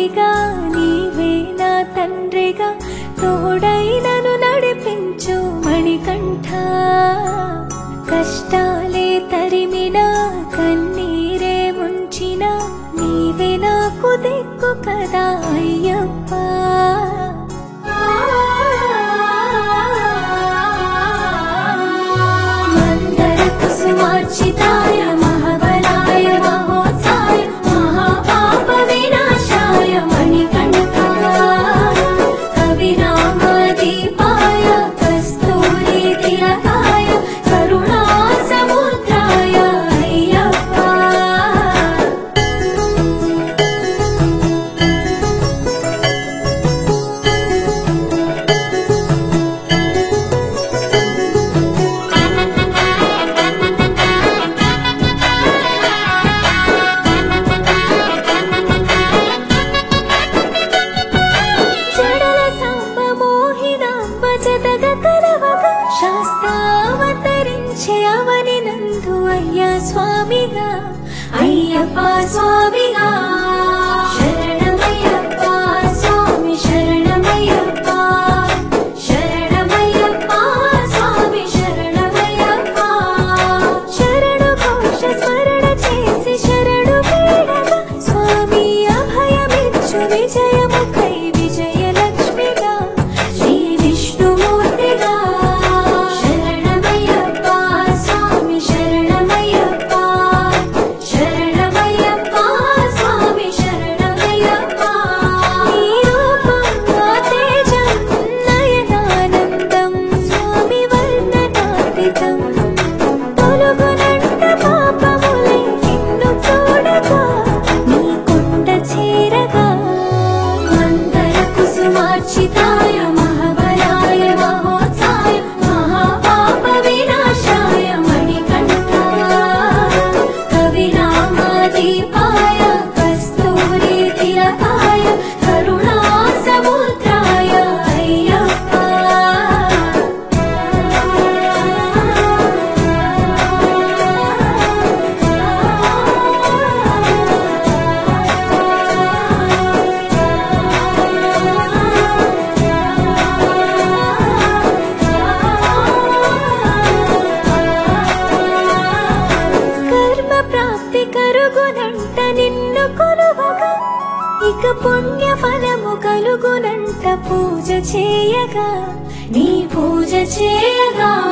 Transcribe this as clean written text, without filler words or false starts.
తల్లిగా నీవే నా తండ్రిగా తోడై నన్ను నడిపించు మణికంఠ కష్టాలే తరిమినా కన్నీరే ముంచినా నీవే నాకు దిక్కు కదా అయ్యప్ప మందర కుసుమార్చితాయ మహాబలాయ మహోత్సాయ మహాపాప వినాశాయ మణికంఠాయ కవిరామదీపాయ కస్తూరి తిలకాయ కరుణా సముద్రాయ అయ్యప్ప శాస్త్రావతరించే అవని నందు అయ్యా స్వామిగా అయ్యప్ప స్వామిగా శరణమయ్యప్ప స్వామి శరణమయ్యప్ప శరణమయ్యప్ప స్వామి శరణమయ్యప్ప శరణు ఘోష స్మరణ చేసి శరణు వేడగా స్వామి అభయమిచ్చు విజయముఖై విజయలక్ష్మిగా శ్రీ విష్ణుమూర్తిగా శరణమయ్యప్ప స్వామి శరణమయ్యప్ప శరణమయ్యప్ప స్వామి శరణమయ్యప్ప నీ రూపం నా తేజం నయనానందం స్వామి వర్ణనాతీతం తొలగునంట పాపములే నిన్ను చూడగా నీ కొండ చేరగా మందర కుసుమార్చితాయ మహాబలాయ మహోత్సాయ మహాపాప వినాశాయ మణికంఠాయ కవిరామదీపాయ కస్తూరి తిలకాయ కరుణా సముద్రాయ అయ్యప్ప కర్మ ప్రాప్తి కరుగునంట నిన్ను కొలువగా ఇక పుణ్య ఫలము కలుగునంట పూజ చేయగా నీ పూజ చేయగా